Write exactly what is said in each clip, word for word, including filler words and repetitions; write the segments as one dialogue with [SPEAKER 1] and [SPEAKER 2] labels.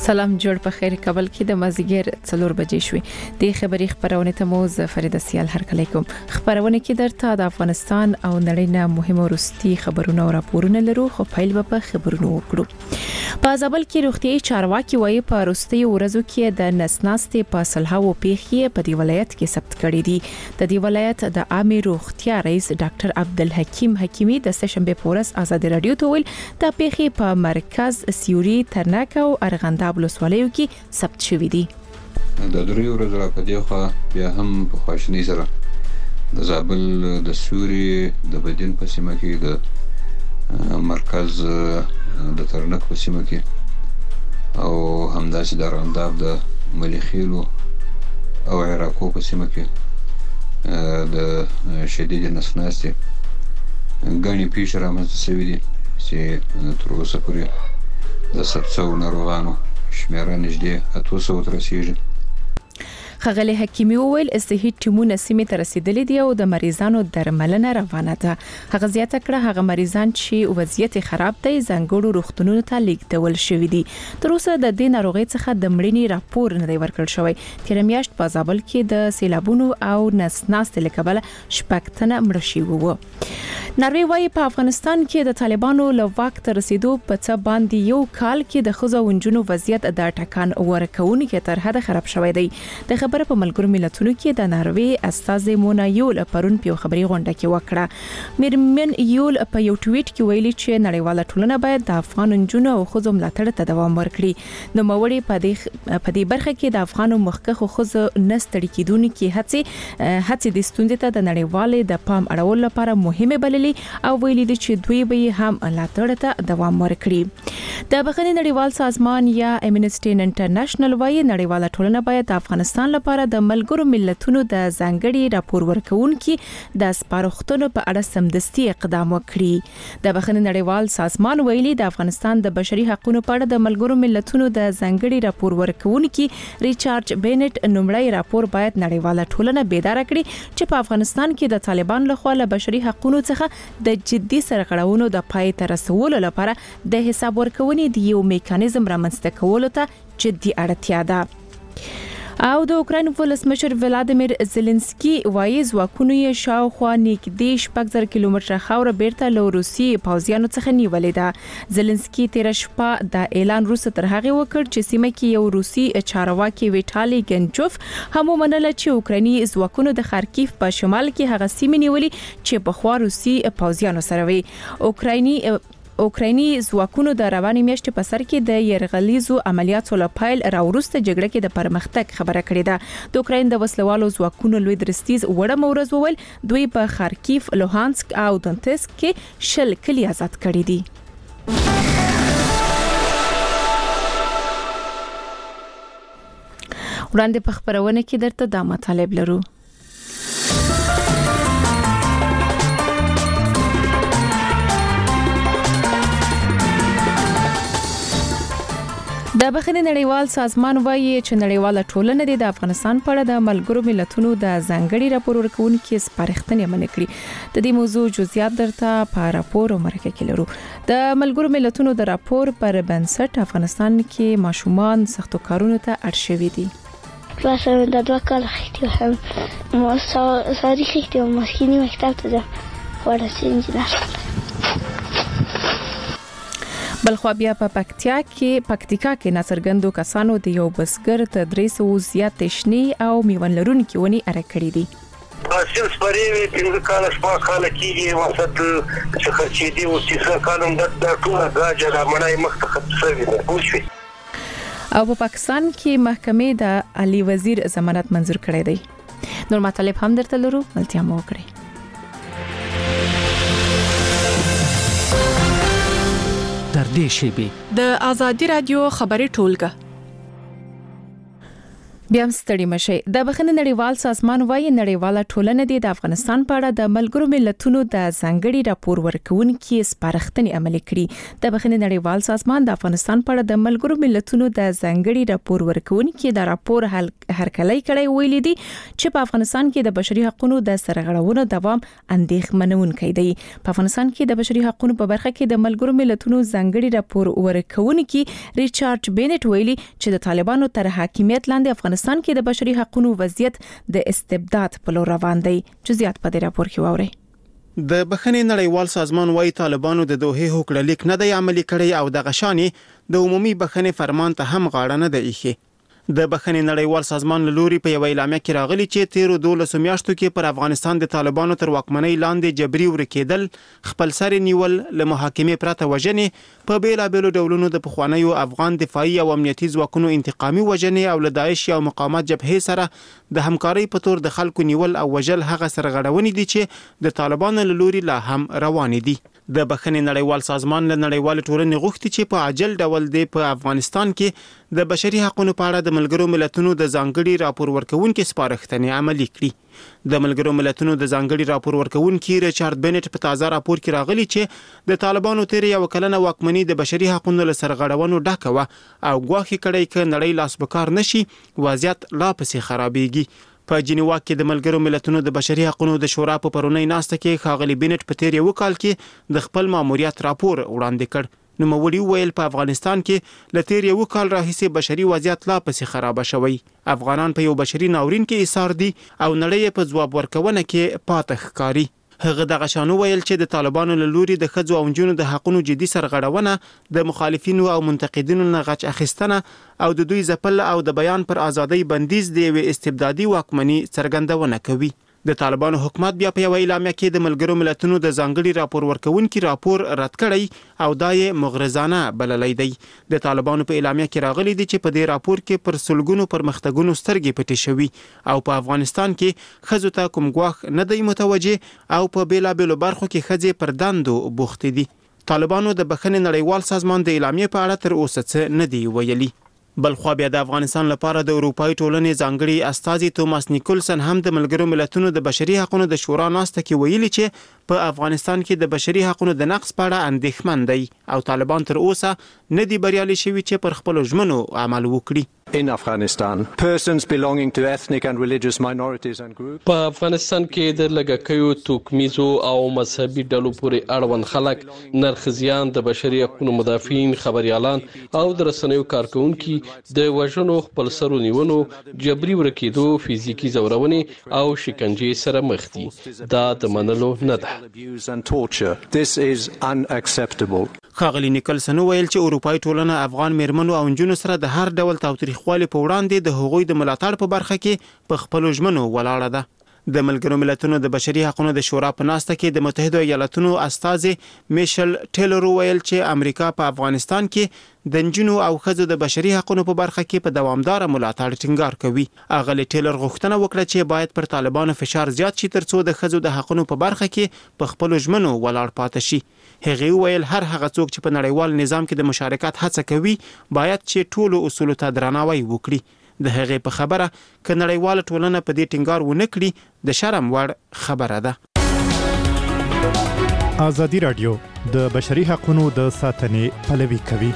[SPEAKER 1] سلام جوړ په خیر کابل کې د مازیګر څلور بجې شوې د خبري خبرونه ته مو فرید سیال هرکلی کوم. خبرونه کې درته د افغانستان او نړۍ نه مهمه وروستي خبرونه او راپورونه لرو، خو پیل په خبرونو وکړو. په زابل کې روغتيایي چارواکي وایي په وروستي ورځو کې د نسناستې په سلهاو پیښې په دی ولایت کې ثبت کړي دي. د دی ولایت د عامه روغتیا رئیس ډاکټر عبدالحکیم حکیمی د سشنبه پورس آزاد رادیو ته ویل د پیښې په مرکز سیوري ترناک او ارغنداب ولسوالیو کې ثبت شوې دي.
[SPEAKER 2] د درې ورځې راپدې خو بیا هم په خواشنۍ سره د زابل د سوري د بدین په سیمه کې د مرکز د ترنک په سیمه کې او همداسې د ارغنداب د مليخیلو او عراقو په سیمه کې د شدید نسناستي غني پیښې رامنځته شوې دي چې تر اوسه پورې د سبسو ناروغانو شمیره نږدې اتو سوو ته رسیږي.
[SPEAKER 1] خغلی حکیمی وویل صحي ټیمونه سیمې ته رسیدلي دي او د مریضانو درملنه روانه ده. هغه زیاته کړه هغه مریضان چې وضعیت خراب دي ځانګړو روغتونونو ته لیږدول شوي دي. تر اوسه د دې ناروغي څخه د مړینې راپور نه دی ورکړل شوی. تیر میاشت په زابل کې د سیلابونو او نسناست لکبل شپږ تنه مړ شوي وو. ناروی وايي په افغانستان کې د طالبانو له واک ته رسیدو په څه باندې یو کال کې د خزو ونجونو وضعیت د ټکان ورکوونکو تر حد خراب شوی دی. د خبره په ملګرو ملتونو کې د ناروی استاذ مونا یول پرون په خبري غونډه کې وکړه. میرمن یول په یو ټویټ کې ویلي چې نړیواله ټولنه باید د افغان ونجونو او خزو ملاتړ ته دوام ورکړي. نو موري په دې په دې برخه کې د افغانو مخکخو خزو نستړي کیدونکو هڅې هڅې د ستوندې ته د نړیوالې د پام اړول لپاره مهمه بللي او ویلي دي چې دوی به هم ملاتړ ته دوام ورکړي. د بخښنې نړیوال سازمان یا امنسټي انټرنیشنل وايي نړیواله ټولنه باید د افغانستان لپاره د ملګرو ملتونو د ځانګړي راپور ورکونکو د سپارښتنو په اړه سمدستي اقدام وکړي. د بخښنې نړیوال سازمان ویلي د افغانستان د بشري حقوقو په اړه د ملګرو ملتونو د ځانګړي راپور ورکونکو ریچارډ بینټ نومړی راپور باید نړیواله ټولنه بیدار کړي چې په افغانستان کې د طالبان لخوا له بشري حقوقو څخه د جدي سرغړونو د پای ته رسولو لپاره د حساب ورکونې د یو میکانیزم رامنځته کولو ته جدي اړتیا ده. او د اوکراین ولسمشر ولادیمیر زيلنسکي وایي ځواکونو یې شاوخوا نږدې شپږ زره کیلومتره خاور بیرته له روسي پوځیانو څخه نیولې ده. زيلنسکي تیر شپه د اعلان روسه تر هغه وکړ چې سیمه کې یو روسي چارواکي ویټالي ګنجوف هم ومنله چې اوکرایني ځواکونو د خارکیف په شمال کې هغه سیمه نیولې چې په خوا روسي پوځیانو سره وي. اوکرایني اوکرایني ځواکونو د رواني میاشتې په سر کې د يرغلیزو عملیاتو لپاره راورسته جګړه کې د پرمختګ خبره کړې ده. د اوکراین د وسلوالو ځواکونو لوی درستیز وړه مورز وویل دوی په خارکیف، لوهانسک او دونتسک کې شل کلی آزاد کړي دي. وړاندې په خبرونه کې درته دا مطالب لرو. د بخښنې نړیوال سازمان وایي چې نړیواله ټولنه د افغانستان په اړه د ملګرو ملتونو د ځانګړي راپور ورکونکو سپارښتنې منې کړې. د دې موضوع جزئیات درته په راپور او مرکه کې لرو. د ملګرو ملتونو د راپور پر بنسټ افغانستان کې ماشومان سختو کارونو ته اړ شوي دي.
[SPEAKER 3] مثلا د دوه کال خېټه هم مو ساري خېټه او مسکینی مکتب ته ده ورسې انجینر.
[SPEAKER 1] بلخوا بیا په پکتیا کې پکتیکا کې ناڅرګندو کسانو د یو بسګر ته درې سوه زیات شنی او میوه لرونکي ونی اره کړې دي.
[SPEAKER 4] حاصل سپریوي پنځه کاله شپږ کاله کېږي وسط چې خرچې دي او چې کالم د ټول غاجه را مړای مخته خپسوي ده پوښي.
[SPEAKER 1] او په پاکستان کې محکمې د علي وزیر ضمانت منظور کړی دی. نور مطالب هم درته لرو، ملتیا مو وکړئ.
[SPEAKER 5] د آزادی رادیو خبري ټولګه
[SPEAKER 1] بیا هم ستړي مشي. د بخښنې نړیوال سازمان وايي نړیواله ټولنه د افغانستان په اړه د ملګرو ملتونو د ځانګړي راپور ورکونکي سپارښتنې عملي کړي. د بخښنې نړیوال سازمان د افغانستان په اړه د ملګرو ملتونو د ځانګړي راپور ورکونکي د راپور هرکلی کړی ویلي دي چې په افغانستان کې د بشري حقوقو د سرغړونو دوام اندېښمنونکی دی. په افغانستان کې د بشري حقوقو په برخه کې د ملګرو ملتونو ځانګړي راپور ورکونکي ریچارډ بینټ ویلي چې د طالبانو تر حاکمیت لاندې افغانستان افغانستان کې د بشري حقوقو وضعیت د استبداد په لور روان دی. جزئیات په دې راپور کې واورئ.
[SPEAKER 5] د بخښنې نړیوال سازمان وايي طالبانو د دوحې هوکړه لیک نه دی عملي کړی او د غشاني د عمومي بخښنې فرمان ته هم غاړه نه دی ایښې. د بخښنې نړیوال سازمان له لوري په یو اعلامیه کې راغلي چې تیرو دولسو میاشتو کې پر افغانستان د طالبانو تر واکمنۍ لاندې جبري ورکېدل، خپل سر نیول، له محاکمې پرته وژنې، په بیلابېلو ډولونو د پخوانیو افغان دفاعي او امنیتي ځواکونو انتقامي وژنې او له داعش او مقاومت جبهې سره د همکارۍ په تور د خلکو نیول او وژل هغه سرغړونې دي چې د طالبانو له لوري لا هم روانې دي. د بخښنې نړیوال سازمان له نړیوال ټولنې غوښتي چې په عاجل ډول د په افغانستان کې د بشري حقوقو په اړه د ملګرو ملتونو د ځانګړي راپور ورکونکي سپارښتنې عملي کړي. د ملګرو ملتونو د ځانګړي راپور ورکونکي ریچارډ بینټ په تازه راپور کې راغلي چې د طالبانو تیر یو کلنه واکمنۍ د بشري حقوقو له سرغړونو ډکه و او ګواښ کړي چې نړۍ لاس بکار نشي، وضعیت لا پسې خرابېږي. په جنیوا کې د ملګرو ملتونو د بشري حقوقو د شورا په پرونی ناسته کې ښاغلي بینټ په تیر یو کال کې د خپل ماموریت راپور وړاندې کړ. نوموړي ویل په افغانستان کې ل تیر یو کال راهیسې بشري وضعیت لا پسې خراب شوی. افغانان په یو بشري ناورین کې ایثار دي او نړۍ په ځواب ورکونه کې پاتې ښکاري. هغه د غشانو ویل چې د طالبانو له لوري د ښځو او نجونو د حقوقو جدي سرغړونه، د مخالفینو او منتقدینو نه غچ اخیستنه او د دوی ځپل او د بیان پر ازادۍ بندیز د یوې استبدادي واکمنۍ څرګندونه کوي. د طالبانو حکومت بیا په یو اعلامیه کې د ملګرو ملتونو د ځانګړي راپور ورکونکي راپور رد کړی او دا یې مغرضانه بللی دی. د طالبانو په اعلامیه کې راغلي دي چې په دې راپور کې پر سلګونو پرمختګونو سترګې پټې شوي او په افغانستان کې ښځو ته کوم ګواښ نه دی متوجه او په بیلابېلو برخو کې ښځې پر دندو بوختې دي. طالبانو د بخښنې نړیوال سازمان د اعلامیې په اړه تر اوسه څه نه دی ویلي. بلخوا بیا د افغانستان لپاره د اروپایي ټولنې ځانګړي استازي توماس نیکولسن هم د ملګرو ملتونو د بشري حقوقو د شورا ناسته کې ویلي چې په افغانستان کې د بشري حقوقو د نقض په اړه اندېښمن دی او طالبان تر اوسه نه دي بریالي شوي چې پر خپلو ژمنو عمل وکړي.
[SPEAKER 6] In Afghanistan, persons belonging to ethnic and religious minorities and groups.
[SPEAKER 7] په افغانستان کې د لږکیو، توکمیزو او مذهبي ډلو پورې اړوند خلک، نرخزیان، د بشري حقوقو مدافعین، خبريالان او د رسنیو کارکونکي د وژنو، خپل سرو نیونو، جبري ورکېدو، فزیکی ځورونې او شکنجې سره مخ دي. دا د منلو نه ده.
[SPEAKER 6] This is unacceptable.
[SPEAKER 5] ښاغلي نیکلسن ویل چې اروپایي ټولنه افغان میرمنو او نجونو سره د هر ډول تاوتریخوالي په وړاندې د هغوی د ملاتړ په برخه کې په خپلو ژمنو ولاړه ده. د ملګرو ملتونو د بشري حقوقو د شورا په ناسته کې د متحده ایالاتونو استازي میشل ټیلر ویل چې امریکا په افغانستان کې د نجونو او ښځو د بشري حقوقو په برخه کې په دوامدار ملاتړ ټینګار کوي. اغلی ټیلر غوښتنه وکړه چې باید پر طالبانو فشار زیات شي ترڅو د ښځو د حقوقو په برخه کې په خپلو ژمنو ولاړ پاتې شي. هغه ویل هر هغه څوک چې په نړیوال نظام کې د مشارکت هڅه کوي باید چې ټولو اصولو ته درناوی وکړي. د هغې په خبره ک نړیواله ټولنه په دې ټینګار ونه کړي د شرم وړ خبره ده.
[SPEAKER 8] ازادي راډیو د بشري حقوقو د ساتنې پلوي کوي.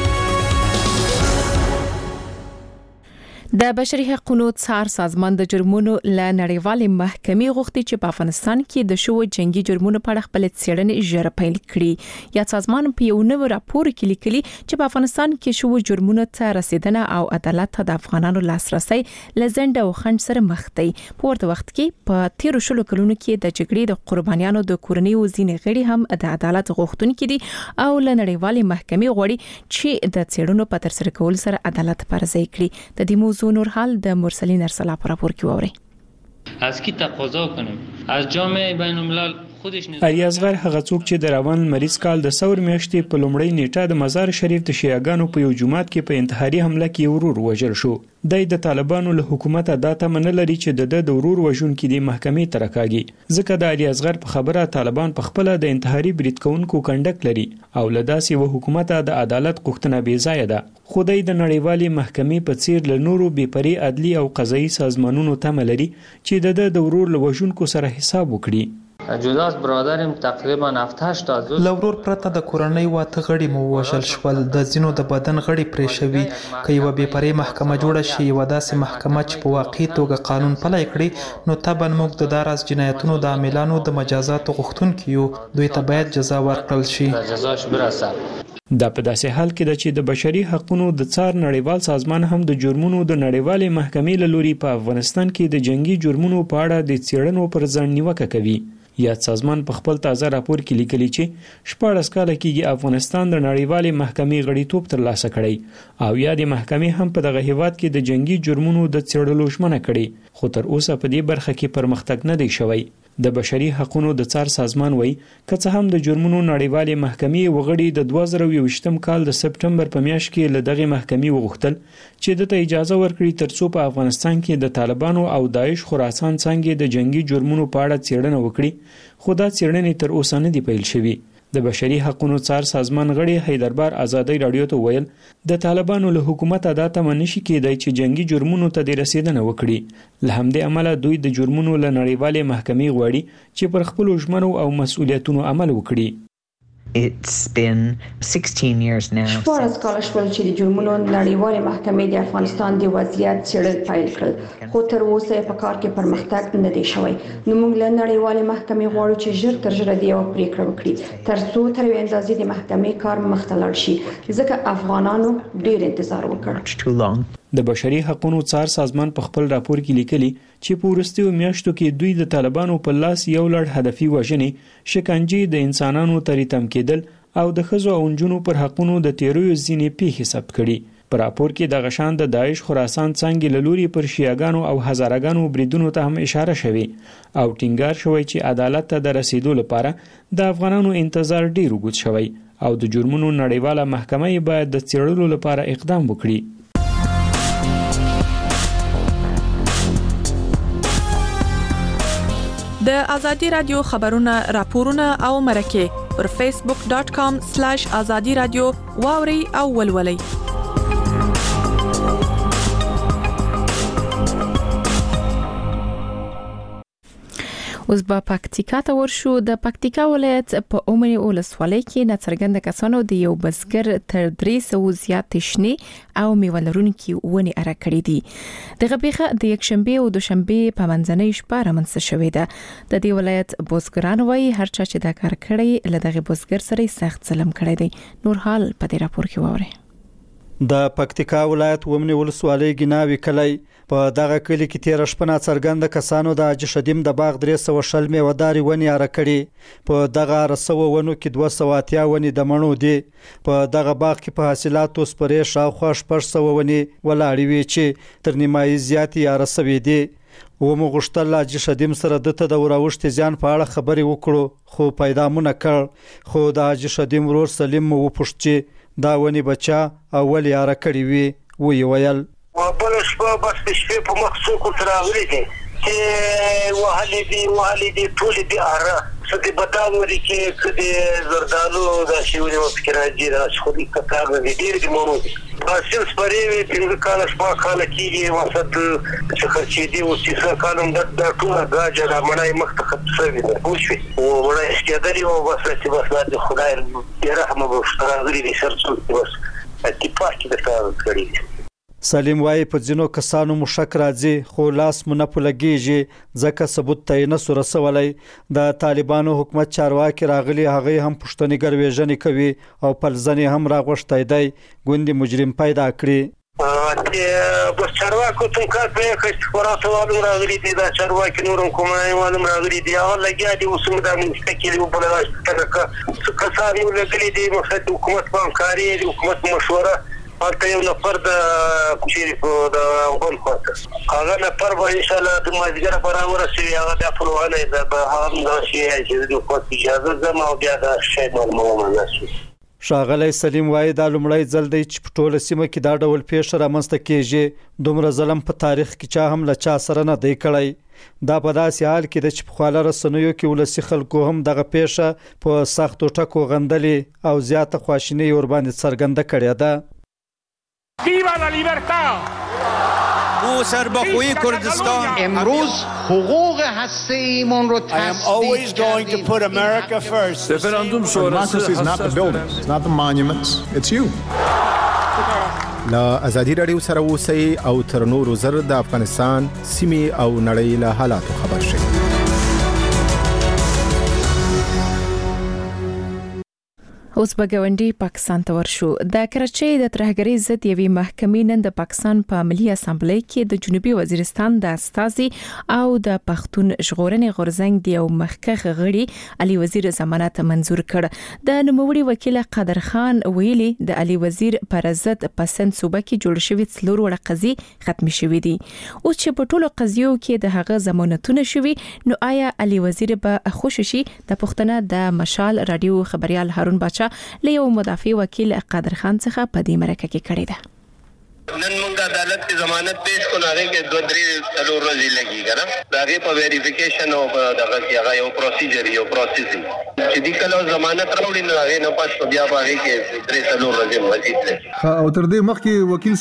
[SPEAKER 1] د بشري حقوقو څار سازمان د جرمونو له نړیوالې محکمې غوښتي چې په افغانستان کې د شوو جنگي جرمونو په اړه خپل څېړنې ژر پیل کړي. یا سازمان په یو نوو راپور کې لیکلي چې په افغانستان کې شوو جرمونو ته رسیدنه او عدالت ته د افغانانو لاسرسي لزند او خنډ سره مخ دی. په ورته وخت کې په تیرو شلو کلونو کې د جګړې د قربانیانو د کورنۍ وزینې غړي هم د عدالت غوښتونکي دي او له نړیوالې محکمې غواړي چې د څېړنو په تر سره کول سره عدالت پرځای کړي. د دې موضوع نور حال د مرسلین ارسلا پر راپور کې ووري.
[SPEAKER 9] از کی تقاضا کنیم از جامعه بین الملل اریازغر هغه څوک چې د روان مریض کال د ثور میاشتې په لومړۍ نیټه د مزار شریف د شیعاګانو په یو جومات کې په انتحاري حمله کې ورور وژل شو. د د طالبانو له حکومت دا تمه نه لري چې د د ورور وژونکي د محکمې ته راکاږي، ځکه د اریازغر په خبره طالبان په خپل د انتحاري برید کوونکو کنډک لري او له داسې و حکومت د عدالت غوښتنه بې ځایه ده. خدای د نړیوالې محکمې په څیر له نورو بېپرې عدلي او قضایي سازمانونو تمه لري چې د د ورور له وژونکو سره حساب وکړي.
[SPEAKER 10] جداس برادرم تقریبا هفت هشت تا
[SPEAKER 11] لورور پرته د کورنۍ واته غړي مو وژل شول، د ځینو د بدن غړي پرې شوي. که یوه بېپرې محکمه جوړه شي، یوه داسې محکمه چې په واقعي توګه قانون پلی کړي، نو طبعا موږ د دا راز جنایتونو د عاملانو د مجازاتو غوښتونکي یو، دوی ته باید جزا ورکړل شي.
[SPEAKER 10] جزاش برسه.
[SPEAKER 9] دا په داسې حال کې ده چې د بشري حقوقو د څار نړیوال سازمان هم د جرمونو د نړیوالې محکمې له لوري په افغانستان کې د جنگي جرمونو په اړه د څېړنو پر ځان نیوکه کوي. یاد سازمان په خپل تازه راپور کې لیکلي چې شپاړس کاله کېږي افغانستان د نړیوالې محکمې غړیتوب ترلاسه کړی او یا د محکمې هم په دغه هیواد کې د جنگي جرمونو د څېړلو ژمنه کړې، خو تر اوسه په دې برخه کې پرمختګ نه دی شوی. د بشري حقوقو د څار سازمان وایي که څه هم د جرمونو نړیوالې محکمې وغړي د دوه زره یوویشتم کال د سپټمبر په میاشت کې له دغې محکمې وغوښتل چې دته اجازه ورکړي ترڅو په افغانستان کې د طالبانو او داعش خراسان څانګې د جنگي جرمونو په اړه څېړنه وکړي، خو دا څېړنې تر اوسه نه دی پیل شوي. د بشري حقوقو څار سازمان غړي حیدربار ازادي رادیو ته ویل د طالبانو له حکومت ادا تمه نشي کېدای چې جنگي جرمونو ته د رسیدنه وکړي. له همدې امله دوی د جرمونو له نړیوالې محکمې غواړي چې پر خپلو ژمنو او مسؤلیتونو عمل وکړي.
[SPEAKER 12] It's been sixteen years now.
[SPEAKER 13] شپاړس کاله شول چې د جرمونو نړیوالې محکمې د افغانستان د وضعیت څېړل پیل کړل، خو تر اوسه په کار کې پرمختګ نه دی شوی. نو موږ له نړیوالې محکمې غواړو چې ژر تر ژره د یو پریکړه وکړي ترڅو تر یوې اندازې د محکمې کار مخ ته لاړ شي، ځکه افغانانو ډېر انتظار وکړ.
[SPEAKER 9] د بشري حقوقو څار سازمان په خپل راپور کې لیکلي چې په وروستیو میاشتو کې دوی د طالبانو په لاس یو لړ هدفي وژنې، شکنجې، د انسانانو تریتم کېدل او د ښځو او نجونو پر حقونو د تیرویو ځینې پیښې ثبت کړي. په راپور کې د غشان د داعش خراسان څانګې له لوري پر شیعاګانو او هزاراګانو بریدونو ته هم اشاره شوې او ټینګار شوی چې عدالت ته د رسیدو لپاره د افغانانو انتظار ډیر اوږد شوی او د جرمونو نړیواله محکمه باید د څېړلو لپاره اقدام وکړي.
[SPEAKER 14] د ازادي رادیو خبرونه راپورونه او مرکه پر فیسبوک ډاټ کام سلاش ازادي رادیو واوري او ولولئ.
[SPEAKER 1] اوس به پکتیکا ته ورشو. د پکتیکا ولایت په اومنی ولسوالۍ کې ناڅرګند کسانو د یو بزګر تر درې سوه زیات شنې او میوه لرونکي ونې اره کړې دي. دغه پیښه د یکشنبه او دوشنبه په منځنۍ شپه رامنځته شوې ده. د دې ولایت بزګران وایي هر چا چې دا کار کړی له دغه بزګر سره سخت ظلم کړی دی. نور حال په دې راپور کې واورئ.
[SPEAKER 15] د پکتیکا ولایت ومنی ولسوالۍ ګناوي کلی په دغه کلی کې تیر شپه ناڅرګند کسانو د حاجي شدیم د باغ درې سوه شل میوهداري ونې اره کړي. په دغه اره سوه ونو کې دوه سوه اتیا ونې د مڼو دي. په دغه باغ کې په حاصلاتو سپرې شاوخوا شپږ سوه ونې ولاړې وي چې تر نیمایي زیاتې اره سوي دي. ومو غوښتل حاجي شدیم سره دته د وراوښتې زیان په اړه خبرې وکړو خو پیدا مو نه کړ. خو د حاجي شدیم ورور سلیم مو وپوښت چې دا ونې بچا او ولې اره کړې وي. وی ویل
[SPEAKER 4] بل شپه بس د شپې په مخ څوک راغلي دي چې وهلې دي وهلې دي ټولې دي اره څه د بادام لري کې څه د زردالو دا شی ونې مو فکر راځي دا خو دې کتار نه دي ډېر دي مونږ دي حاصل سپارې وي پنځه کاله شپږ کاله کېږي وسط چې خرچېدي اوس چې څه کالم دا ټوله ګاجه را مړی مخ ته ختم شوې ده پوه شوې و مړی سکېدلې وه بس چې بس دا د خدای بېرحمه به راغلي دي سر څوک دي بس اتفاق کې درته کړي دي.
[SPEAKER 15] سلیم وایي په ځینو کسانو مو شک راځي خو لاس مو نه پلګېږي ځکه ثبوت ته یې نه سو رسولی. د طالبانو حکومت چارواکي راغلي هغې هم پوښتنې ګروېژنې کوي او پلزنې هم راغوښتی دی ګوندې مجرم پیدا کړي.
[SPEAKER 4] بس چارواکو ته کار پرې کړ استخباراتو والو راغلي دي دا چارواکي نور هم کومنۍ والو راغلي دي هغه لګیا دي اوس هم دا منځته کې دي وبله څه کسان یې لګلي دي مقصد د حکومت په همکاري د حکومت مشوره هلته یو نفر د چیرې په د بل خواته هغه نفر به انشاءالله د مازدیګر به راورسوي هغه بیا پلوانی ده به هغه همداسې چې د خواته اجازه ځم او بیا دا شی معلوموم همداسې.
[SPEAKER 15] ښاغلی سلیم وایي دا لومړی ځل دی چې په ټوله سیمه کې دا ډول پیښه رامنځته کیږي. دومره ظلم په تاریخ کې چا هم له چا سره نه دی کړی. دا په داسې حال کې د چې په خواله رسنیو کې ولسي خلکو هم دغه پیښه په سختو ټکو غندلې او زیاته خواشیني ورباندې څرګنده کړې ده.
[SPEAKER 16] ویوا لا لیبرتا
[SPEAKER 17] او سربخوی کردستان
[SPEAKER 16] امروز حقوق هسته‌ایمون رو
[SPEAKER 17] I am always going to put America first.
[SPEAKER 18] Referendum sonrası
[SPEAKER 19] Democracy is not the buildings, it's not the monuments, it's you. لا ازادي رادیو سره اوسئ او تر نورو زر د افغانستان سیمې او نړۍ له حالاتو خبر شئ.
[SPEAKER 1] اوس به ګاونډي پاکستان ته ورشو. د کراچۍ د ترهګرۍ ضد یوې محکمې نن د پاکستان په ملي اسامبلۍ کې د جنوبي وزیرستان د استازي او د پښتون ژغورنې غورځنګ د یو مخکښ غړي علي وزیر ضمانت منزور کړ. د نوموړي وکیل قادر خان ویلي د علي وزیر پر ضد په سند صوبه کې جوړ شوی څلور وړ قضیې ختم شوې دي. اوس چې په ټولو قضیو کې د هغه ضمانتونه شوي نو آیا علي وزیر به خوش شي؟ د پښتنه د مشال رادیو خبريال هارون باچا له یو مدافع وکیل قادر خان څخه په دې مرکه کې کړی ده.
[SPEAKER 4] نن موږ عدالت کې ضمانت پیش کړو هغه کې دوه درې څلور ورځې لګي کنه دا غي په ویریفیکیشن او دغه کې هغه یو پروسیجر یو پروسیسینګ چې دې کله ضمانت راوړي نو هغه نه پاتې بیا هغه کې درې څلور ورځې مزید لګي.
[SPEAKER 20] او تر دې مخکې وکیل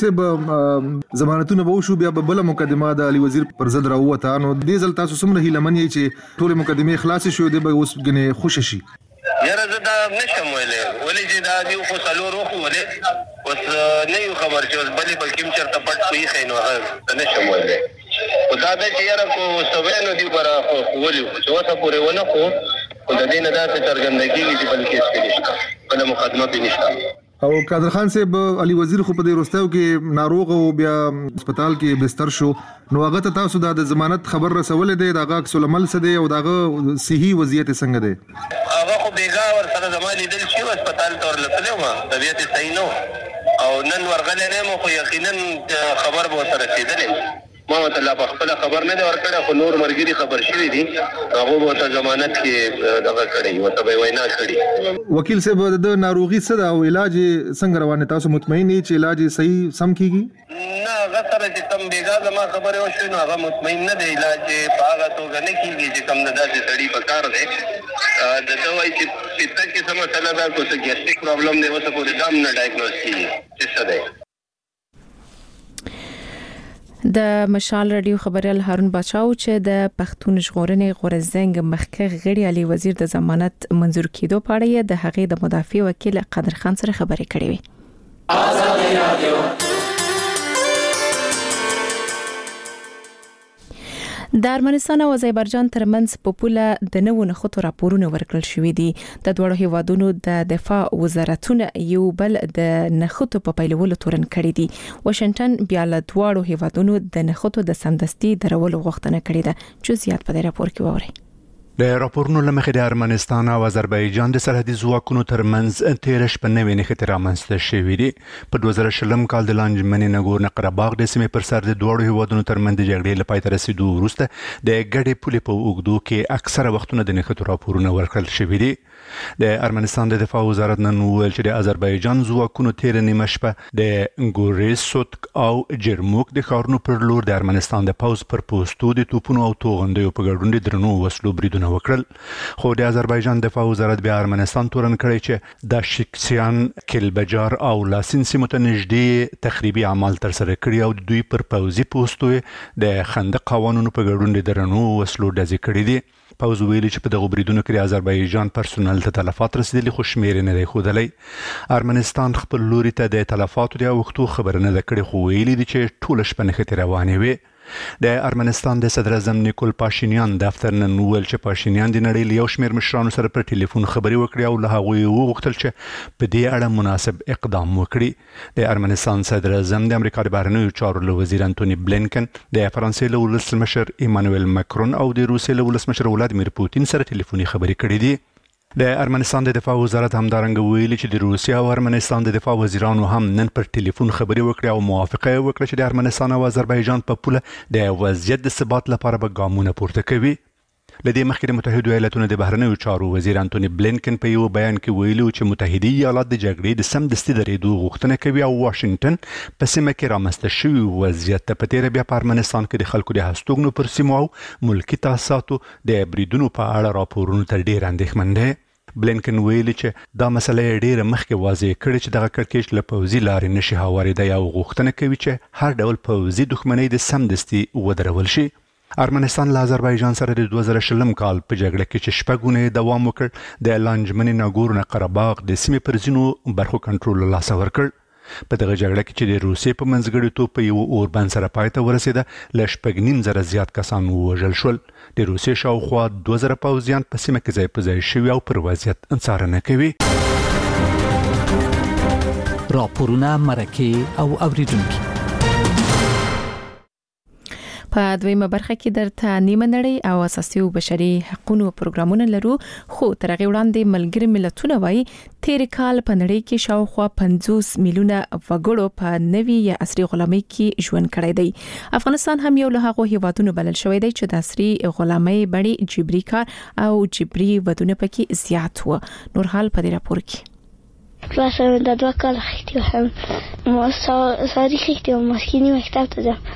[SPEAKER 20] صاحب ضمانتونه به وشو بیا بل مقدمه د علي وزیر پر ضد راوته نو دې ځل تاسو سمره هیلمن یې چې ټول مقدمه خلاص شو دې به اوس غني خوش شي.
[SPEAKER 4] یاره زه دا نشم ویلی ولې چې دا دیو خو څلور وښولې اوس نه یو خبر چې اوس بلې په کوم چېرته پټ خو ایښی نو هغه نشم ویلی خو دا دی چې یاره خو څه وی نو دوی به راښولي خو چې اوسه پورې ونه خو خو د دې نه داسې څرګنده کېږي چې بل کیس پرې نشته بله مقدمه پرې نشته.
[SPEAKER 20] او قادر خان صاحب علي وزیر خو په دې وروستیو کې ناروغ او بیا هسپتال کې بستر شو نو هغه ته تاسو د ضمانت خبر رسولې دی دغه عکس العمل څه دی او دغه صحي وضعیت څنګه دی؟
[SPEAKER 4] هغه خو بیګا ور سره زما لیدل شي هسپتال ته ورلتلی وم طبیعت یې صحیح نه او نن ورغلی نه یم خو یقینا خبر به ورته رسېدلی ما ورته لا په خپله خبر نه دی ورکړی خو نور ملګري خبر شوي دي هغو به ورته ضمانت کې دغه کړی ورته به یې وینا کړي.
[SPEAKER 20] وکیل صاحب د ناروغي څه ده او علاج څنګه روان تاسو مطمئن یې چې علاج صحیح سم کیږي؟
[SPEAKER 4] نه هغه سره چې کوم بیګا زما خبرې وشوې نو هغه مطمئن نه دی علاج په هغه توګه نه کیږي چې کوم د داسې سړي په کار دی د ده وایي چې پیته کې څه مسله ده که څه ګیسټریک پرابلم دی اوسه پورې دا هم نه ډایګنوز کیږي چې څه دی.
[SPEAKER 1] د مشال رادیو خبريال هارون باچا چې د پښتون ژغورنې غورځنګ مخکښ غړي علي وزیر د ضمانت منزور کېدو په اړه د هغې د مدافع وکیل قادر خان سره خبرې کړې وي. آزادي رادیو د ارمنستان او آذربایجان ترمنځ په پوله د نوو نښتو راپورونه ورکړل شوي دي. د دوړو هیوادونو د دفاع وزارتونه یو بل د نښتو په پیلولو تورن کړی دي. واشنگټن بیا له دوړو هیوادونو د نښتو د سمدستي درولو غوښتنه کړې ده. جزئیات په دې راپور کې واورئ.
[SPEAKER 8] د راپورونو لمخې د ارمنستان او آذربایجان د سرحدي ځواکونو ترمنځ تیر شپه نوې نښتې رامنځته شوې دي. په دوه زره شلم کال د لانجمنې نګورنو قرهباغ د سیمې پر سر د دوړو هیوادونو ترمنځ د جګړې له پای ته رسیدو وروسته د ګډې پولې په اوږدو کې اکثره وختونه د نښتو راپورونه ورکړل شوي دي. د ارمنستان د دفاع وزارت نن وویل چې د آذربایجان ځواکونو تیر نیمه شپه د ګورېسوت او جرموک د ښارونو پر لور د ارمنستان د پوځ پر پوستو د توپونو او توغندیو په ګډون د درنو وسلو بریدونه وکړل. خو د آذربایجان دفاع وزارت بیا ارمنستان تورن کړی چې د شکسیان کلبجار او لاسین سیمو ته نږدې تخریبي اعمال ترسره کړي او دوی پر پوځي پوستو د خندق قوانونو په ګډون د درنو وسلو ډزې کړي دي. پوز ویلي چې په دغه بریدونو کې د آذربایجان پرسونل ته تلفات رسیدلي خو شمېرې نه دی ښودلی. ارمنستان خپل لوري ته د تلفاتو د اوښتو خبره نه ده کړې خو ویلي دي چې ټوله شپه نښتې روانې وې. د ارمنستان د صدر اعظم نیکول پاشینیان دفتر نن وویل چې پاشینیان د نړۍ له یو شمېر مشرانو سره پر ټلیفون خبرې وکړې او له هغوی وغوښتل چې په دې اړه مناسب اقدام وکړي. د ارمنستان صدر اعظم د امریکا د بهرنیو چارو له وزیر انټوني بلینکن د فرانسې له ولسمشر ایمانویل ماکرون او د روسیې له ولسمشر ولادیمیر پوتین سره ټلیفوني خبرې کړې دي. د ارمنستان د دفاع وزارت همدارنګه ویلي چې د روسیا او ارمنستان د دفاع وزیرانو هم نن پر ټلیفون خبرې وکړې او موافقه وکړه چې د ارمنستان او آذربایجان په پوله د وضعیت د ثبات لپاره به ګامونه پورته کوي. لدې مخکې د متحده ایالاتونو د بهرنیو چارو وزیر انټونی بلینکن په یو بیان کې ویلي چې متحده ایالات د جګړې د سمدستي درېدو غوښتنه کوي او واشنگټن په سیمه کې رامنځته شوي وضعیت ته په تیره بیا په ارمنستان کې د خلکو د هستوګنو پر سیمو او ملکي تاسیساتو د بریدونو په اړه راپورونو ته ډېر اندېښمن دی. بلینکن ویلي چې دا مسله ډېره مخکې واضح کړې چې دغه کړکېچ له پوځي لارې نشي هوارېدی او غوښتنه کوي چې هر ډول پوځي دښمنۍ د سمدستي ودرول شي. ارمنستان له آذربایجان سره د دوه زره شلم کال په جګړه کې چې شپږ اونۍ دوام وکړ د لانجمنې ناګورنو قرهباغ د سیمې پر ځینو برخو کنټرول له لاسه ورکړ. په دغه جګړه کې چې د روسیې په منځګړیتوب په یو اوربند سره پای ته ورسېده له شپږ نیم زره زیات کسان ووژل شول. د روسیې شاوخوا دوه زره پوځیان په سیمه کې ځای په ځای شوي او پر وضعیت څارنه کوي.
[SPEAKER 18] راپورونه مرکه او اوریدونکي
[SPEAKER 1] په دویمه برخه کې درته نیمه نړۍ او اساسي او بشري حقوقو پروګرامونه لرو، خو تر هغه وړاندې ملګری ملتونه وایي تیر کال په نړۍ کې شاوخوا پنځوس میلیونه وګړو په نوي یا عصري غلامۍ کې ژوند کړی دی. افغانستان هم یو له هغو هیوادونو بلل شوی دی چې د عصري غلامۍ بڼې جبري کار او جبري ودونه پکې زیات و. نور حال په دې راپور کې
[SPEAKER 3] مثلا د دوه کال خېټه هم ما ساری خېټه او مسکینی مکتب ته ځم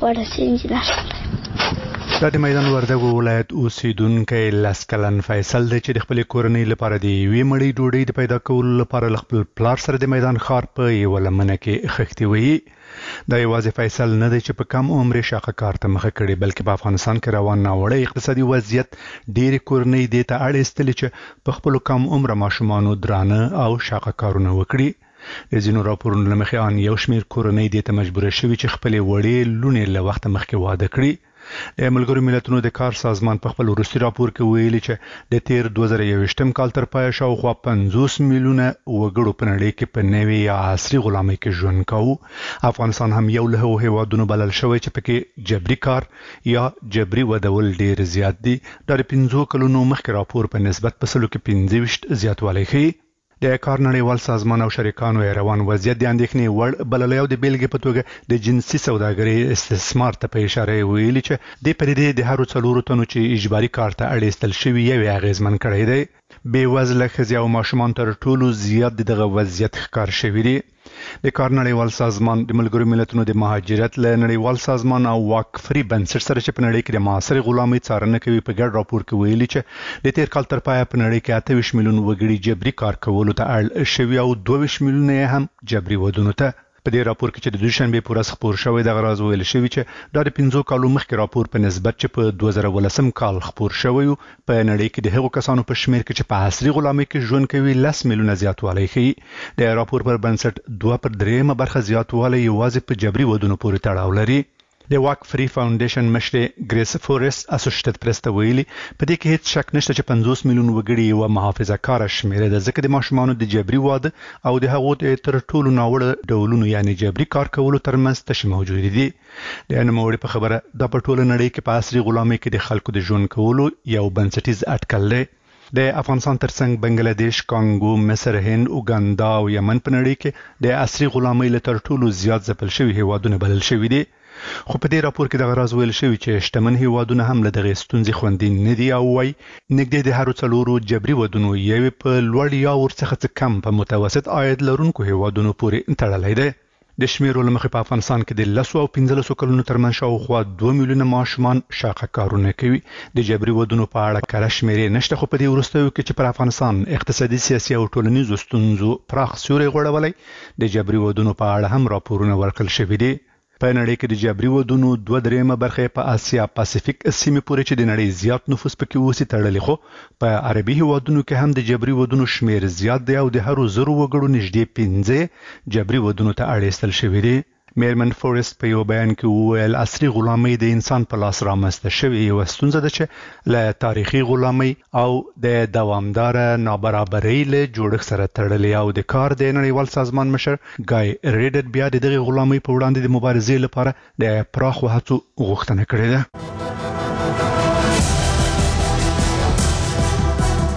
[SPEAKER 8] دا د میدان وردګو ولایت اوسیدونکی لسکلن فیصل دی چې د خپل کورنۍ لپاره د یوې مړۍ ډوډۍ د پیدا کولو لپاره له خپل پلار سره د میدان ښار په یوه لمنه کې خښتې وهي. دا یوازې فیصل نه دی چې په کم عمر یې شاقه کار ته مخه کړې، بلکې په افغانستان کې روان ناوړه اقتصادي وضعیت ډېرې کورنۍ دې ته اړ ایستلې چې په خپلو کم عمره ماشومانو درانه او شاقه کارونه وکړي. د ځینو راپورونو له مخې ان یو شمېر کورنۍ دې ته مجبوره شوي چې خپلې وړې لوڼې له وخته مخکې واده کړي. د ملګرو ملتونو د کار سازمان په خپل وروستي راپور کې ویلي چې د تیر دوه زره یوویشتم کال تر پایه شاوخوا پنځوس میلیونه وګړو په نړۍ کې په نوې یا عصري غلامۍ کې ژوند کوو. افغانستان هم یو له هغو هیوادونو بلل شوی چې پکې جبري کار یا جبري ودول ډېر زیات دي. دا د پنځو کلونو مخکې راپور په نسبت په سلو کې پنځه ویشت زیاتوالی ښیي. د کار نړیوال سازمان او شریکانو روان وضعیت د اندېښنې وړ بللی او د بیلګې په توګه د جنسي سوداګرۍ استثمار ته په اشاره ویلي چې د پدیدې د هرو څلورو تنو چې اجباري کار ته اړ ایستل شوي یو اغیزمن کړی دی. بېوزله ښځې او ماشومان تر ټولو زیات د دغه وضعیت ښکار شوي دي. د کار نړیوال سازمان د ملګرو ملتونو د مهاجرت له نړیوال سازمان او واکفري بنسټ سره چې په نړۍ کې د معاصرې غلامۍ څارنه کوي په ګډ راپور کې ویلي چې د تیر کال تر پایه په نړۍ کې اته ویشت میلیون وګړي جبري کار کولو ته اړ شوي او دوه ویشت میلیونه یې هم جبري ودونو ته. په دې راپور کې چې د دوشنبې په ورځ خپور شوی دغه راز ویل شوی چې دا د پنځو کالو مخکې راپور په نسبت چې په دوه زره ولسم کال خپور شوی په نړۍ کې د هغو کسانو په شمیر کې چې په عصري غلامۍ کې ژوند کوي لس میلیونه زیاتوالی ښیي. د راپور پر بنسټ دوه پر دریمه برخه زیاتوالی یوازې په جبري ودونو پورې تړاو لري. د واک فری فاونډیشن مشرې ګریس فورست اسوسییټډ پریس ته ویلي په دې کې هیڅ شک نشته چې پنځوس میلیون وګړي یوه محافظه کاره شمېره ده، ځکه د ماشومانو د جبري واده او د هغو د تر ټولو ناوړه ډولونو یعنې جبري کار کولو ترمنځ تشې موجودې دي. د نوموړي په خبره دا په ټوله نړۍ کې په عصري غلامۍ کې د خلکو د ژوند کولو یو بنسټیز اټکل دی. د افغانستان ترڅنګ بنگلاديش، کانګو، مصر، هند، اوګاندا او یمن په نړۍ کې د عصري غلامۍ له تر ټولو زیات ځپل شوي هیوادونه بلل شوي دي. خو په دې راپور کې دغه راز ویل شوی چې شتمن هیوادونه هم له دغې ستونزې خوندي نه دي او وایي نږدې د هرو څلورو جبري ودونو یوې په لوړ یا ورڅخه څه کم په متوسط عاید لرونکو هیوادونو پورې تړلی دی. د شمیرو له مخې په افغانستان کې د لسو او پنځلسو کلونو ترمنځ شاوخوا دوه میلیونه ماشومان شاقه کارونه کوي. د جبري ودونو په اړه کره شمیرې نشته، خو په دې وروستیو کې چې پر افغانستان اقتصادي، سیاسي او ټولنیزو ستونزو پراخ سیوری غوړولی د جبري ودونو په اړه هم راپورونه ورکړل شوي دي. په نړۍ کې د جبري ودونو دوه درېیمه برخه په آسیا پاسفیک سیمې پورې چې د نړۍ زیات نفوس پکې اوسي تړلې، خو په عربي هیوادونو کې هم د جبري ودونو شمیر زیات دی او د هرو زرو وګړو نږدې پنځه جبري ودونو ته اړ ایستل شوي دي. میرمن فورست په یو بیان کې وویل عصري غلامۍ د انسان په لاس رامنځته شوې یوه ستونزه ده چې له تاریخي غلامۍ او د دوامداره نابرابرۍ له جوړښت سره تړلې او د کار د نړیوال سازمان مشر ګای ریډر بیا د دغې غلامۍ په وړاندې د مبارزې لپاره د پراخو هڅو غوښتنه کړې ده.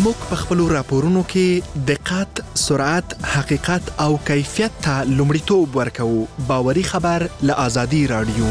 [SPEAKER 21] موږ په خپل راپورونو کې دقت، سرعت، حقیقت او کیفیت ته لومړیتوب ورکوو. باوري خبر له آزادي رادیو.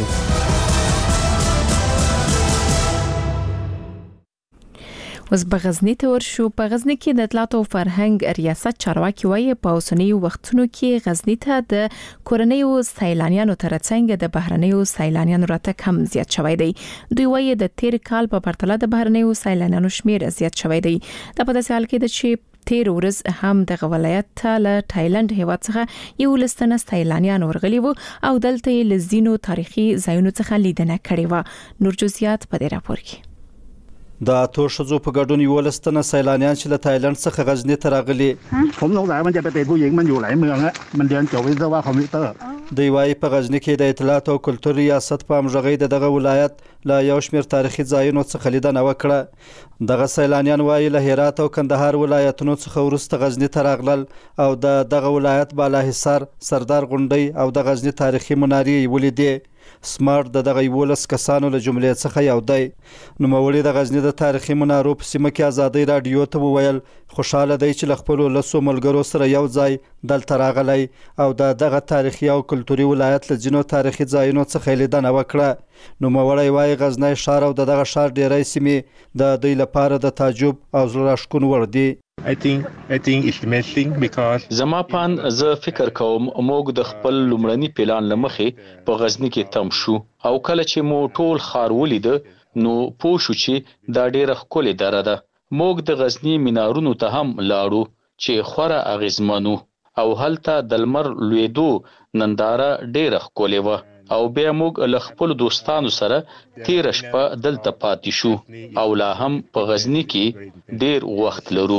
[SPEAKER 1] اوس په غزنی ته ورشو. په غزنی کې د اطلاعات او فرهنګ ریاست چارواکي وایي په اوسنیو وختونو کې غزنی ته د کورنیو سیلانیانو ترڅنګ د بهرنیو سیلانیانو راتګ هم زیات شوی دی. دوی وایي د تیر کال په پرتله د بهرنیو سیلانیانو شمیر زیات شوی دی. دا په داسې حال کې ده چې تیر ورځ هم د ولایت ته له تایلند هیواد څخه یو لستنه سیلانیان ورغلي وو او دلته یې لزینو تاریخي ځایونو څخه لیدنه کړې و. نور جزئیات په دې راپور کې.
[SPEAKER 15] د اتو شذو په ګډون یو لستنه سیلانیان چې له تایلند څخه غزنی ته راغلي.
[SPEAKER 22] ผมสงสัยมันจะไปเป็นผู้หญิงมันอยู่หลายเมืองฮะมันเรียนจบวิศวะคอมพิวเตอร์
[SPEAKER 15] دوی وايي په غزنی کې د اطلاعات او کلتور ریاست په همغږۍ د دغه ولایت له یو شمېر تاریخي ځایونو څخه لیدنه وکړه. دغه سیلانیان وايي له هرات او کندهار ولایتونو څخه وروسته غزنی ته راغلل او د دغه ولایت بالاحصار، سردار غونډۍ او د غزنی تاریخي منارې ولیدې. سمارټ د دغه یولس کسانو له جملې څخه یو دی. نوموړي د غزنی د تاریخي منارو په سیمه کې آزادۍ رادیو ته وویل خوشاله دی چې له خپلو لسو ملګرو سره یو ځای دلته راغلی او د دغه تاریخي او کلتوري ولایت له ځینو تاریخي ځایونو څخه لیدنه وکړه. نوموړی وایي غزنی ښار او د دغه ښار ډیری سیمې د دوی لپاره د تعجب او زړه راښکون وړ دي.
[SPEAKER 23] I think I think it's amazing because
[SPEAKER 24] زما پان زه فکر کوم موږ د خپل لومړني پلان لمخې په غزنی کې تم شو او کله چې مو ټول خار ولید نو پوه شو چې دا ډیره ښکلې دره ده. موږ د غزنی مینارونو ته هم لاړو چې خورا اغیزمنو او هلته د لمر لویدو ننداره ډیره ښکلې وه او بیا موږ له خپل دوستانو سره تیر شپه دلته پاتې شو او لا هم په غزنی کې ډیر وخت لرو.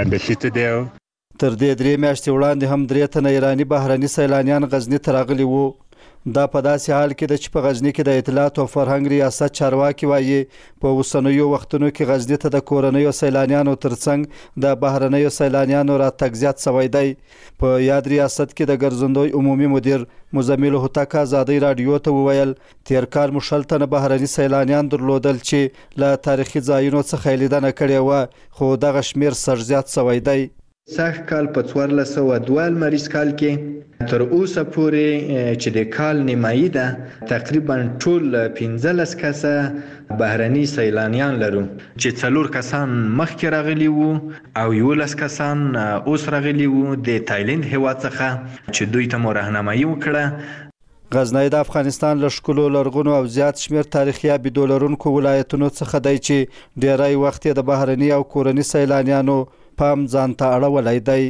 [SPEAKER 15] تر دې درې میاشتې وړاندې هم درې تنه ایرانی بهرني سیلانیان غزنی ته راغلي وو. دا په داسې حال کې ده چې په غزنی کې د اطلاعات او فرهنګ ریاست چارواکي وایي په اوسنیو وختونو کې غزنی ته د کورنیو سیلانیانو ترڅنګ د بهرنیو سیلانیانو راتګ زیات شوی دی. په یاد ریاست کې د ګرځندوی عمومي مدیر مزمل هوتک آزادۍ رادیو ته وویل تیر کال مو شل تنه بهرني سیلانیان درلودل چې له تاریخي ځایونو څخه لیدنه کړې وه خو دغه شمیر سر زیات شوی دی.
[SPEAKER 25] سږ کال په څوارلس سوه دوه لمریز کال کې تر اوسه پورې چې د کال نیمایي ده تقریبا ټول پنځلس کسه بهرني سیلانیان لرو چې څلور کسان مخکې راغلي وو او یولس کسان اوس راغلي وو د تایلند هیواد څخه چې دوی ته مو راهنمایي وکړه.
[SPEAKER 15] غزنی د افغانستان له ښکلو لرغونو او زیات شمیر تاریخي ابیدو لرونکو ولایتونو څخه دی چې ډیری وخت د بهرني او کورني سیلانیانو پام ځان ته اړولی دی.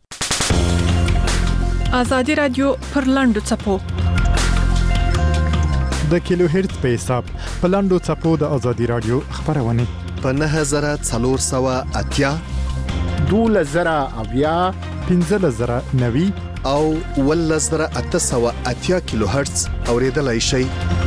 [SPEAKER 14] آزادي رادیو پر لاندو چپو
[SPEAKER 26] د کیلو هرتز په حساب په لاندو چپو د آزادي رادیو خبرونه
[SPEAKER 21] په نه زره څلور سوه اتیا
[SPEAKER 26] دوله زره اویا پنځه زره نوي
[SPEAKER 21] او اوله زره اته سوه اتیا کیلو هرتز اوریدلای شئ.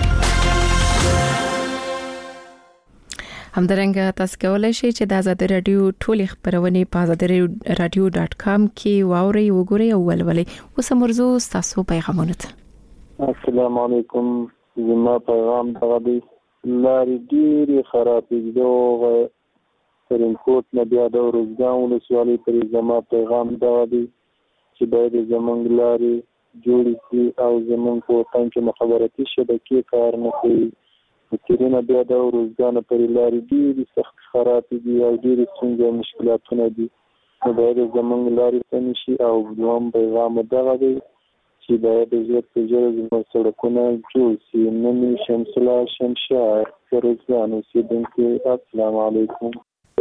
[SPEAKER 1] همدارنګه تاسو کولای شئ چې د آزادي رادیو ټولې خبرونه په آزادي رادیو ډاټ کام کې واورئ وګورئ او ولولئ. اوس مرزو تاسو پیغامونه ته.
[SPEAKER 27] السلام علیکم. زما پیغام دغه دی لارې ډېرې خرابې دغه ترینکوټ نه بیا د روزګان ولسوالۍ پورې زما پیغام دغه دی چې باید زموږ لارې جوړې کړي او زموږ په وطن کې مخابراتي شبکې کار نه کوي. تیرونه بیا د روزګان پورې لارې ډېرې سخت خرابې دي او ډېرې ستونزې او مشکلاتونه دي نو باید زموږ لارې سمې شي. او دویم پیغام دغه دی چې باید ژر تر ژره زموږ سړکونه جوړ شي. نن شمس الله شمشاد د روزګان اوسېدونکی. السلام علیکم.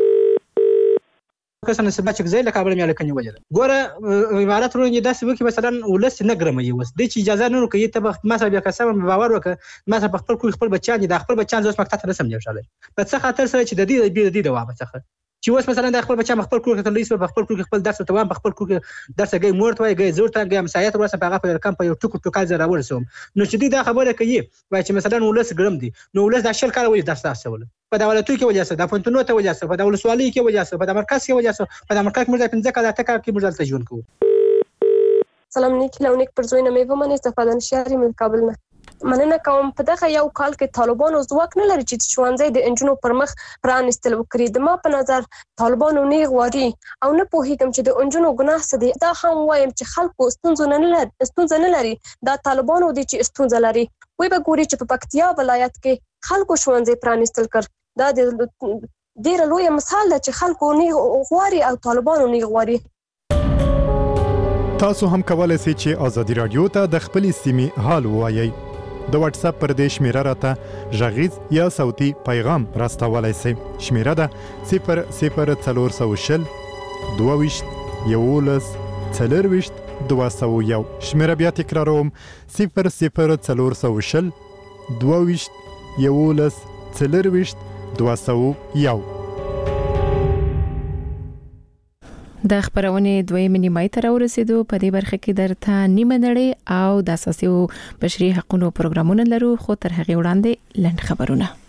[SPEAKER 28] کسانه سبا چې ځای له کابل مې لکنی وجه ګوره عبارت ورونې داسې وکي مثلا ولس نه ګرمي وس د چې اجازه نه کوي ته ما سره بیا قسم باور وکړه ما سره خپل کوی خپل بچان د خپل بچان زوس مکتب ته رسم جوړ شاله په څه خاطر سره چې د دې د دې دوام څخه چې وس مثلا د خپل بچا خپل کور کې تللی په خپل کور کې خپل درس ته وام په خپل کور کې درس گئی مورت وای گئی زور ته گئی مسایت ورسره په هغه په کم په یو ټکو ټکو زره ورسوم نو چې دا خبره کوي وای چې مثلا ولس ګرم دي نو ولس د شل کال وایي درس تاسول په دولتو کې وجاسه د فونټونو ته وجاسه په دولت سوالي کې وجاسه په مرکز کې وجاسه په مرکز مرزا پنځه کال ته کې مرزا ته ژوند کو.
[SPEAKER 29] سلام علیکم لونیک پر زوینه مې ومنه استفاده نشاری من کابل نه
[SPEAKER 2] مننه کوم په دغه یو کال کې طالبانو ځواک نه لري چې ښوونځي د انجونو پر مخ پرانستل وکړي. د ما په نظر طالبانو نه غواړي او نه پوهیږم چې د انجونو ګناه څه دی. دا هم وایم چې خلکو ستونزه نه لري ستونزه نه لري دا طالبانو دي چې ستونزه لري. وی به ګوري چې په پکتیا ولایت کې خلکو ښوونځي پرانستل کړ. دا د ډیر لوی مثال دی چې خلکو نه غواړي او طالبانو نه غواړي.
[SPEAKER 26] تاسو هم کولای شئ چې آزادي رادیو ته د خپلې سیمې حال ووایئ. د واتس اپ پر دې شمیره راته غږیز یا صوتي پیغام راستولای شئ. شمیره ده صفر صفر څلور سوه شل دوه ویشت یولس څلور ویشت دوه سوه یو. شمیره بیا تکراروم صفر صفر څلور سوه شل دوه ویشت یولس څلور ویشت دوه سوه یو.
[SPEAKER 1] د خبرونه دویمه نیمه تر ورسېدو. په دې برخه کې درته نیمه نړۍ او د اساسي بشري حقوقو پروګرامونه لرو، خو تر هغه وړاندې لنډ خبرونه.